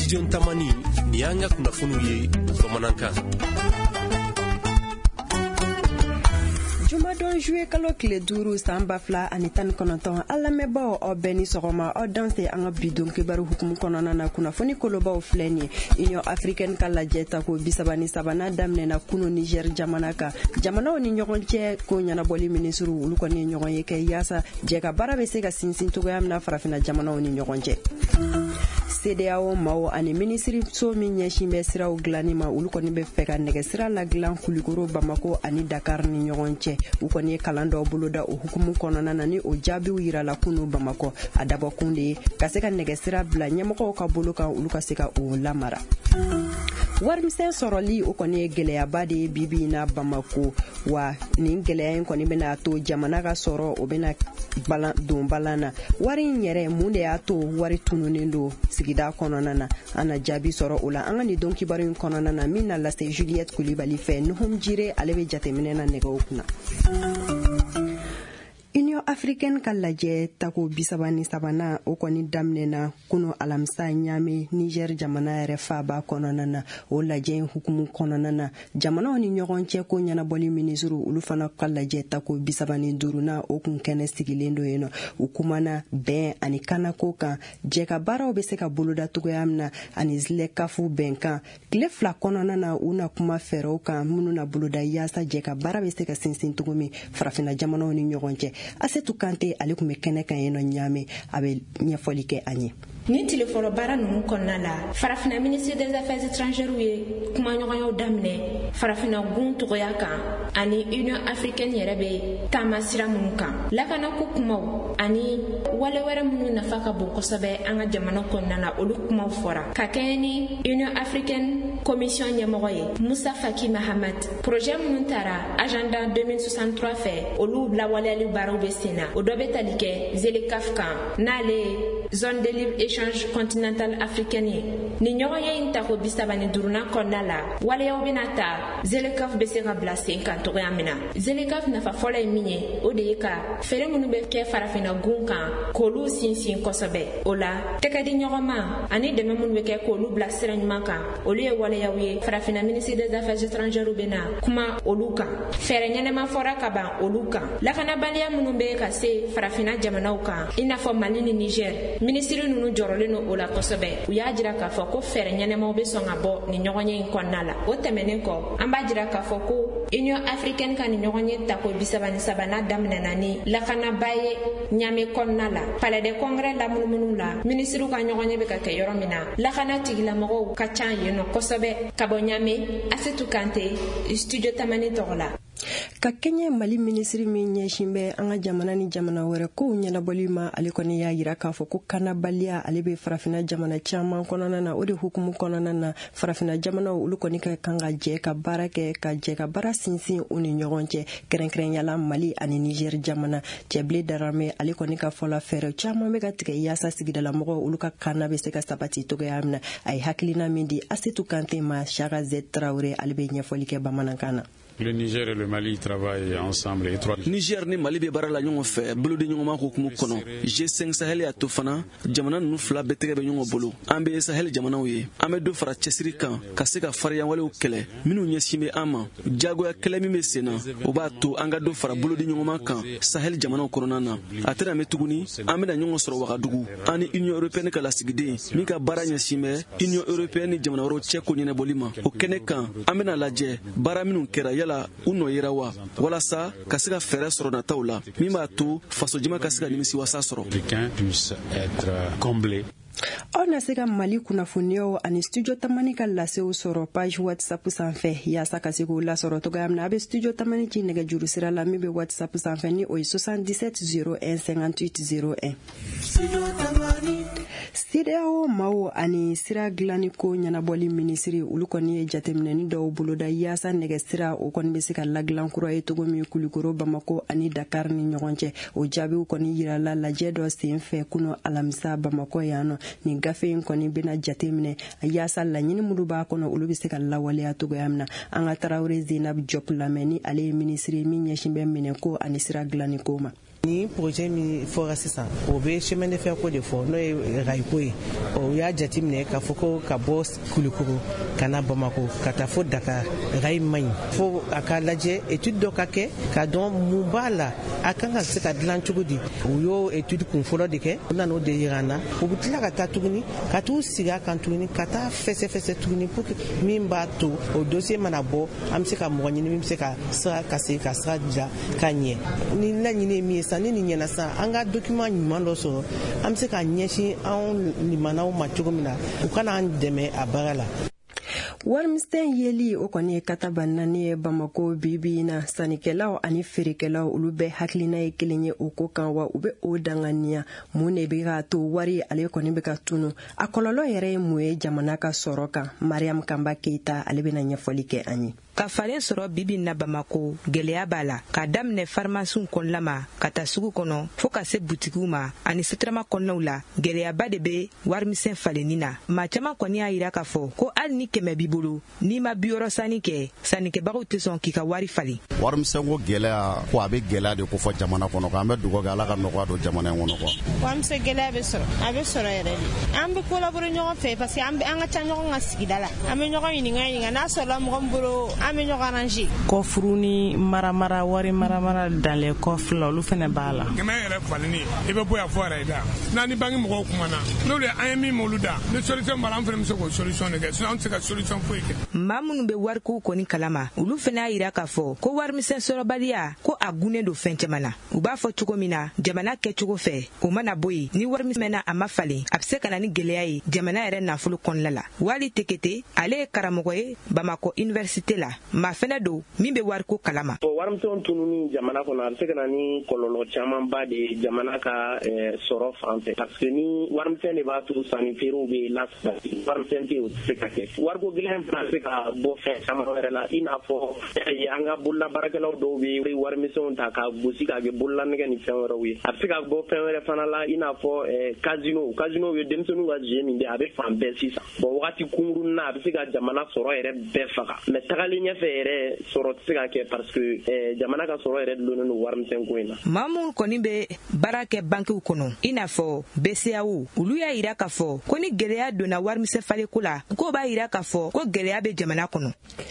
studio tamani ni an ka kunnafoniw ye bamanankan. Jumadon juillet kalo kile 5 san 2019 alamɛbaaw aw bɛɛ ni sɔgɔma aw danse an ka bidon kibaru hukumu kɔnɔna na kunnafoni kolobaw filɛ ni Union africaine ka lajɛ tako 33 daminɛna kunu Niger jamana kan jamanaw ni ɲɔgɔn cɛ ko ɲɛnabɔli ministre olu kɔni ye ɲɔgɔn ye kɛ yaasa jɛ ka baara bɛ se ka sinsin cogoya min na farafina jamanaw ni ɲɔgɔn cɛ. CEDEAO maaw ani ministre so min ɲɛsin bɛ siraw dilanni ma olu kɔni bɛ fɛ ka nɛgɛsira ladilan Kulikoro Bamako ani Dakar ni ɲɔgɔn cɛ u kɔni ye kalan dɔw boloda o hukumu kɔnɔna na ni o jaabiw yirala kunu Bamako a dabɔkun de ye ka se ka nɛgɛsira bila ɲɛmɔgɔw ka bolo kan olu ka se ka o lamara. Warimisɛn sɔrɔli o kɔni ye gɛlɛyaba de ye bibi na Bamako wa nin gɛlɛya in kɔni bɛna to jamana ka sɔrɔ o bɛna don balan na wari in yɛrɛ mun de y'a to wari tununen do sigida kɔnɔna na an na jaabi sɔrɔ o la an ka nin don kibaru in kɔnɔna na min na lase Juliette Kulibali fɛ Nuhum Jire ale bɛ jateminɛ na nɛgɛw kunna. Union africaine ka lajɛ tako 33 o kɔni daminɛna kunu alamisa ɲame Niger jamana yɛrɛ faaba kɔnɔna na o lajɛ in hukumu kɔnɔna na jamanaw ni ɲɔgɔn cɛ ko ɲɛnabɔli ministre olu fana ka lajɛ tako 35 na o kun kɛnɛ sigilen do yen u kumana bɛn ani kanako kan jɛ ka baaraw bɛ se ka boloda cogoya min na ani zilɛkafu bɛnkan tile 2 kɔnɔna na u na kuma fɛɛrɛw kan minnu na boloda yaasa jɛ ka baara bɛ se ka sinsin cogo min farafina jamanaw ni ɲɔgɔn cɛ. Asetu Kante ale kun bɛ kɛnɛ kan yen nɔ ɲame a bɛ ɲɛfɔli kɛ an ye. Ni tilefɔlɔ baara ninnu kɔnɔna la farafina ministre des affaires étrangères ye kuma ɲɔgɔnyaw daminɛ farafina gun tɔgɔya kan ani Union africaine yɛrɛ bɛ taama sira minnu kan lakanako kumaw ani wale wɛrɛ minnu nafa ka bon kosɛbɛ an ka jamana kɔnɔna na olu kumaw fɔra ka kɛɲɛ ni Union africaine commission ɲɛmɔgɔ ye Musa Faki Mahamat projet minnu taara agenda 2063 fɛ olu lawaleyali baaraw bɛ sen na o dɔ bɛ tali kɛ ZLECAf kan n'ale zone de libre échange continental africaine ye ni ɲɔgɔn ye in tako 35 kɔnɔna la waleyaw bɛna ta ZLECAf bɛ se ka bila sen kan cogoya min na ZLECAf nafa fɔlɔ ye min ye o de ye ka fɛɛrɛ minnu bɛ kɛ farafina gun kan k'olu sinsin kosɛbɛ o la tɛgɛdi ɲɔgɔnma ani dɛmɛ minnu bɛ kɛ k'olu bila sira ɲuman kan olu ye waleyaw ye farafina ministre des affaires étrangères bɛna kuma olu kan fɛɛrɛ ɲɛnɛma fɔra ka ban olu kan lakanabaliya minnu bɛ ka se farafina jamanaw kan i n'a fɔ Mali ni Niger ministre ninnu jɔrɔlen no o la kosɛbɛ u y'a jira k'a fɔ ko fɛɛrɛ ɲɛnɛmaw bɛ sɔn ka bɔ ni ɲɔgɔn ye in kɔnɔna la o tɛmɛnen kɔ an b'a jira k'a fɔ ko Union africaine ka ni ɲɔgɔn ye tako 33 daminɛna ni lakanaba ye ɲame kɔnɔna la palais de congrès lamunumunu la ministre ka ɲɔgɔn ye bɛ ka kɛ yɔrɔ min na lakana tigilamɔgɔw ka ca yen nɔ kosɛbɛ ka bɔ ɲame Asetu Kante studio tamani tɔgɔ la. Ka Kenya Mali ministre min ɲɛsin bɛ an ka jamana ni jamana wɛrɛ kow ɲɛnabɔli ma ale kɔni y'a yira k'a fɔ ko kannabaliya ale bɛ farafina jamana caman kɔnɔna na o de hukumu kɔnɔna na farafina jamanaw olu kɔni ka kan ka jɛ ka baara kɛ ka jɛ ka baara sinsin u ni ɲɔgɔn cɛ kɛrɛnkɛrɛnyala Mali ani Niger jamana Cɛbilen Darame ale kɔni ka fɔla fɛɛrɛ caman bɛ ka tigɛ yaasa sigidalamɔgɔw olu ka kanna bɛ se ka sabati cogoya min na a ye hakilina min di Asetu Kante ma Chaka Z Traoré ale bɛ ɲɛfɔli kɛ bamanankan na. Le Niger et le Mali travaillent ensemble étroitement. Niger ni Mali be baara la ɲɔgɔn fɛ bolo de ɲɔgɔnma hukumu kɔnɔ G5 Sahel y'a to fana jamana ninnu fila bɛɛ tɛgɛ bɛ ɲɔgɔn bolo an bɛ Sahel jamanaw ye an bɛ dɔ fara cɛsiri kan ka se ka fariyanwalew kɛlɛ minnu ɲɛsin bɛ an ma jagoya kɛlɛ min bɛ sen na o b'a to an ka dɔ fara bolo de ɲɔgɔnma kan Sahel jamanaw kɔnɔna na a tɛna mɛn tuguni an bɛna ɲɔgɔn sɔrɔ Wagadugu an ni Union européenne ka lasigiden min ka baara ɲɛsin bɛ Union européenne ni jamana wɛrɛw cɛ ko ɲɛnabɔli ma o kɛnɛ kan an bɛna lajɛ baara minnu kɛra yala u nɔ yera wa walasa ka se ka fɛɛrɛ sɔrɔ nataw la min b'a to faso jama ka se ka nimisi wasa sɔrɔ. Aw na se ka Mali kunnafoniyaw ani studio tamani ka lasew sɔrɔ page WhatsApp sanfɛ yaasa ka se k'o lasɔrɔ cogoya min na a bɛ studio tamani ci nɛgɛjuru sira la min bɛ WhatsApp sanfɛ ni o ye 77 01 58 01. CEDEAO maaw ani sira dilanni ko ɲɛnabɔli ministre olu kɔni ye jateminɛni dɔw boloda yaasa nɛgɛsira o kɔni bɛ se ka ladilan kura ye cogo min Kulikoro Bamako ani Dakar ni ɲɔgɔn cɛ o jaabiw kɔni yirala lajɛ dɔ sen fɛ kunu alamisa Bamako yan nɔ nin gafe in kɔni bɛna jateminɛ yaasa laɲini minnu b'a kɔnɔ olu bɛ se ka lawaleya cogoya min na an ka Tarawele Zenab Diop lamɛn ni ale ye ministre min ɲɛsin bɛ minɛko ani sira dilanni ko ma. ni projet mi fora sisan o be chemin de fer ko de fo no raiko yi o ya jatimne ka foko ka boss Kulukuru kana Bamako ka ta fo Dakar rai main fo aka laje étude do ka ke ka don mubala akanga se ka dilan chugudi o yo étude kun folo de ke na no de irana o butila ka ta tuguni ka tu siga kan tuguni ka ta fese tuguni pour que min ba to o dossier manabo am se ka mo nyini mi se ka sa ka se ka sa ja kanye ni la nyini mi sa ni nyana sa anga document nyuma lo so am se ka nyeshi an limana o machugumina u kana ndeme abarala Warmisten yeli o kɔni katabanna ni Bamako bibi na sanikɛlaw ani feerekɛlaw olu bɛ hakilina ye kelen ye o ko kan wa u bɛ o danganiya mun de bɛ ka to wari ale kɔni bɛ ka tunu a kɔlɔlɔ yɛrɛ ye mun ye jamana ka sɔrɔ kan Mariam Kamba Keita ale bɛna ɲɛfɔli kɛ an ye. Ka falen sɔrɔ bibi na Bamako gɛlɛya b'a la ka daminɛ farmasiw kɔnɔla ma ka taa sugu kɔnɔ fo ka se butigiw ma ani sotarama kɔnɔnaw la gɛlɛyaba de bɛ warimisɛn falenni na maa caman kɔni y'a yira k'a fɔ ko hali ni kɛmɛ b'i bolo n'i ma biyɔrɔ sanni kɛ sannikɛbagaw tɛ sɔn k'i ka wari falen. Warimisɛn ko gɛlɛya ko a bɛ gɛlɛya de ko fɔ jamana kɔnɔ kan an bɛ dugawu kɛ Ala ka nɔgɔya don jamana in kɔnɔ quoi. Warimisɛn gɛlɛya bɛ sɔrɔ a bɛ sɔrɔ yɛrɛ de an bɛ collaborer ɲɔgɔn fɛ parce que an ka ca ɲɔgɔn ka sigida la an bɛ ɲɔgɔn ɲininka n'a sɔrɔla mɔgɔ min bolo an bɛ ɲɔgɔn arranger. Kɔfuru ni maramara wari maramara dans les coffres la olu fɛnɛ b'a la. Kɛmɛ yɛrɛ falenni i bɛ bɔ yan fɔ yɛrɛ da n'a ni banque mɔgɔw kumana n'olu ye an ye min m'olu da ni solution b'a la an fɛnɛ bɛ se k'o solution de kɛ sinon an tɛ se ka solution foyi kɛ. Maa minnu bɛ wariko kɔni kalama olu fɛnɛ y'a yira k'a fɔ ko warimisɛn sɔrɔbaliya ko a gunnen don fɛn caman na u b'a fɔ cogo min na jamana kɛcogo fɛ o mana bɔ yen ni warimisɛn na a ma falen a bɛ se ka na ni gɛlɛya ye jamana yɛrɛ nafolo kɔnɔna la Wali Tekete ale ye karamɔgɔ ye Bamako Université la maa fɛnɛ don min bɛ wariko kalama. Warimisɛn tununi jamana kɔnɔ a bɛ se ka na ni kɔlɔlɔ camanba de jamana ka sɔrɔ fan fɛ parce que ni warimisɛn de b'a to sanni feerew bɛ lasabati warimisɛn tɛ o tɛ se ka kɛ wariko gɛlɛya fana bɛ se ka bɔ fɛn caman wɛrɛ la i n'a fɔ an ka bololabaarakɛlaw dɔw bɛ warimisɛnw ta ka gosi k'a kɛ bololanɛgɛ ni fɛn wɛrɛw ye a bɛ se ka bɔ fɛn wɛrɛ fana la i n'a fɔ casino ye denmisɛnninw ka jeu min bɛ a bɛ fan bɛɛ sisan wagati kunkurunin na a bɛ se ka jamana sɔrɔ yɛrɛ bɛɛ faga mais tagalen ɲɛfɛ yɛrɛ sɔrɔ tɛ se ka kɛ parce que jamana ka sɔrɔ yɛrɛ dulonnen don warimisɛn ko in na. Maa minnu kɔni bɛ baara kɛ bankiw kɔnɔ i n'a fɔ BCAO olu y'a yira k'a fɔ ko ni gɛlɛya donna warimisɛn falenko la k'o b'a yira k'a fɔ ko gɛlɛya bɛ jamana kɔnɔ.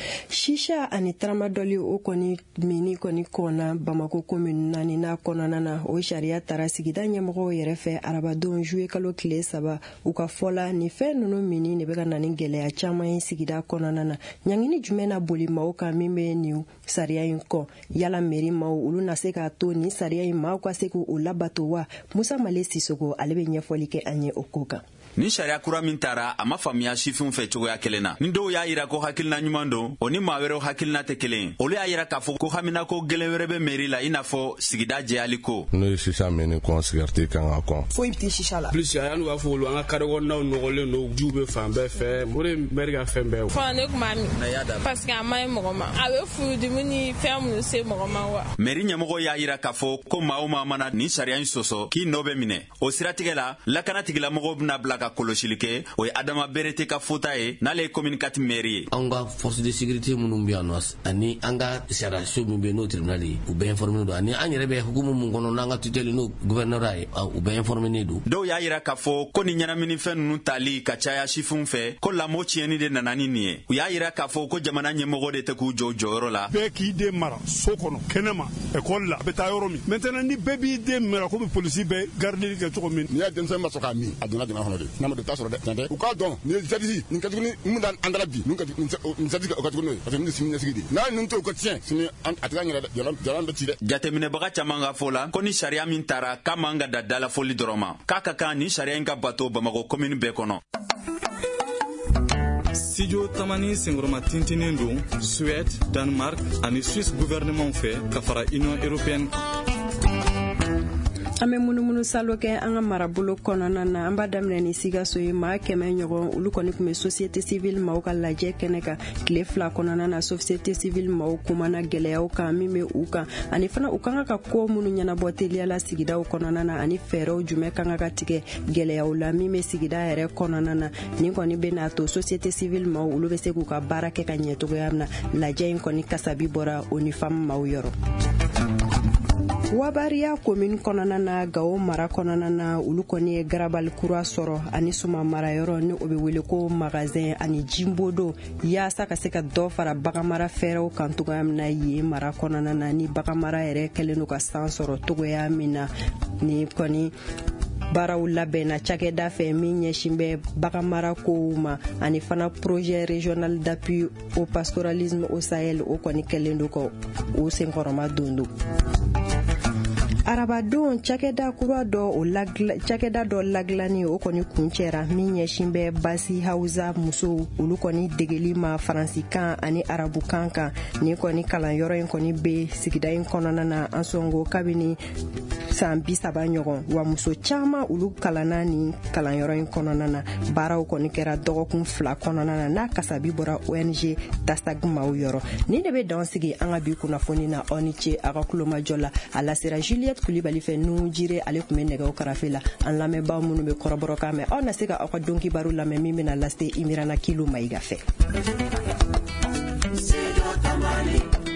Shisha ani taramadɔli o kɔni mini kɔni kɔnna Bamako commune naani n'a kɔnɔna na o sariya taara sigida ɲɛmɔgɔw yɛrɛ fɛ arabadon juillet kalo tile 3 u ka fɔla ni fɛn ninnu mini de bɛ ka na ni gɛlɛya caman ye sigida kɔnɔna na ɲangini jumɛn na boli maaw kan min bɛ nin sariya in kɔ yala mairie maaw olu na se k'a to ni sariya in maaw ka se k'o labato wa Musa Male Sisoko ale bɛ ɲɛfɔli kɛ an ye o ko kan. Ni sariya kura min taara a ma faamuya sifinw fɛ cogoya kelen na ni dɔw y'a yira ko hakilina ɲuman don o ni maa wɛrɛw hakilina tɛ kelen olu y'a yira k'a fɔ ko hamina ko gɛlɛn wɛrɛ bɛ mairie la i n'a fɔ sigida jɛyali ko n'o ye shisha mini kɔn sigareti kan ka kɔn foyi tɛ shisha la plus yan b'a fɔ olu an ka kariwɔnaw nɔgɔlen don jiw bɛ fan bɛɛ fɛ o de maire ka fɛn bɛɛ fɔ ne kun b'a min parce que a ma ɲi mɔgɔ ma a bɛ furudimi ni fɛn minnu se mɔgɔ ma wa mairie ɲɛmɔgɔ y'a yira k'a fɔ ko maa o maa mana nin sariya in sɔsɔ k'i nɔ bɛ minɛ o siratigɛ la lakanatigilamɔgɔw bɛna bila ka kɔlɔsili kɛ o ye Adama Berete ka fota ye n'ale ye communicati mairie ye. An ka force de sécurité minnu bɛ yan nɔ ani an ka sariyaso min bɛ n'o tribunal ye u bɛɛ informé don ani an yɛrɛ bɛ hukumu min kɔnɔ n'an ka tutelle n'o gouverneur ye u bɛɛ informé don. Dɔw y'a yira k'a fɔ ko ni ɲɛnaminifɛn ninnu tali ka caya sifinw fɛ ko lamɔ tiɲɛni de nana ni nin ye u y'a yira k'a fɔ ko jamana ɲɛmɔgɔ de tɛ k'u jɔ jɔyɔrɔ la. Bɛɛ k'i den mara so kɔnɔ kɛnɛma école la a bɛ taa yɔrɔ min maintenant ni bɛɛ b'i den mara komi polisi bɛ gardeli kɛ cogo min. N'i y'a denmisɛn ma sɔn k'a min a donna jamana kɔnɔ de n'a ma don t'a sɔrɔ dɛ u k'a dɔn ni jadisi nin ka jugu ni mun da an dara bi nin jadisi o ka jugu n'o ye parce que nin sini ɲɛsigi de n'a nin to o ka tiɲɛ sini a tɛ ka ɲɛna dɛ jalan bɛ ci dɛ. Jateminɛbaga caman ka fɔ la ko ni sariya min taara k'a man ka da dalafɔli dɔrɔn ma k'a ka kan ni sariya in ka bato Bamako commune bɛɛ kɔnɔ. Studio Tamani senkɔrɔma tintinen don Suède, Danemark ani Suisse gouvernement fɛ ka fara Union européenne. An bɛ munumunu salo kɛ an ka marabolo kɔnɔna na an b'a daminɛ ni Sikaso ye maa 100 ɲɔgɔn olu kɔni tun bɛ société civile maaw ka lajɛ kɛnɛ kan tile 2 kɔnɔna na société civile maaw kumana gɛlɛyaw kan min bɛ u kan ani fana u kan ka ko minnu ɲɛnabɔ teliya la sigidaw kɔnɔna na ani fɛɛrɛw jumɛn kan ka tigɛ gɛlɛyaw la min bɛ sigida yɛrɛ kɔnɔna na nin kɔni bɛ n'a to société civile maaw olu bɛ se k'u ka baara kɛ ka ɲɛ cogoya min na lajɛ in kɔni kasabi bɔra ONU Femmes maaw yɔrɔ. Wabaria commune kɔnɔna na Gao mara kɔnɔna na olu kɔni ye garabali kura sɔrɔ ani suma mara yɔrɔ ni o bɛ wele ko magasin ani jimbodo yaasa ka se ka dɔ fara baganmara fɛɛrɛw kan togoya min na ye mara kɔnɔna na ni baganmara yɛrɛ kɛlen do ka san sɔrɔ togoya min na ni kɔni baaraw labɛnna cakɛda fɛ min ɲɛsin bɛ baganmara kow ma ani fana projet régional d'appui au pastoralisme au Sahel o kɔni kɛlen do ka o senkɔrɔma don do. Arabadon cakɛda kura dɔ lagilani o kɔni kuncɛra min ɲɛsin bɛ basi hausa musow olu kɔni degeli ma faransikan ani arabukan kan ni kɔni kalanyɔrɔ in kɔni be sigida in kɔnɔna na an sɔngo kabini san 30 ɲɔgɔn wa muso caman olu kalanna ni kalanyɔrɔ in kɔnɔna na baaraw kɔni kɛra dɔgɔkun 2 kɔnɔna na n'a kasabi bɔra ONG Tasagmaw yɔrɔ ni de be dan sigi an ka bi kunnafoni na aw ni ce a ka kulomajɔ la a lasera Juliette Kulibali fɛ nu jire ale kun bɛ nɛgɛw karafe la an lamɛnbaw minnu bɛ kɔrɔbɔrɔkan mɛn aw na se ka aw ka donkibaru lamɛn min bɛna lase Imirana Kilo Mayiga fɛ.